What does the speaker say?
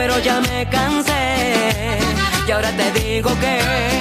pero ya me cansé. Y ahora te digo que